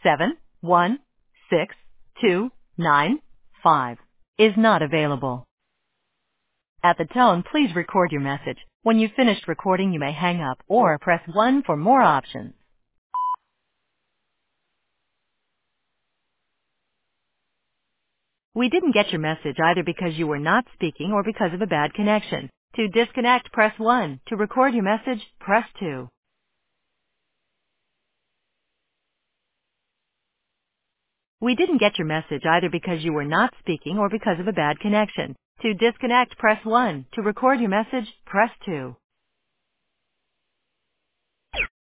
716-295 is not available. At the tone, please record your message. When you've finished recording, you may hang up or press 1 for more options. We didn't get your message either because you were not speaking or because of a bad connection. To disconnect, press 1. To record your message, press 2. We didn't get your message either because you were not speaking or because of a bad connection. To disconnect, press 1. To record your message, press 2.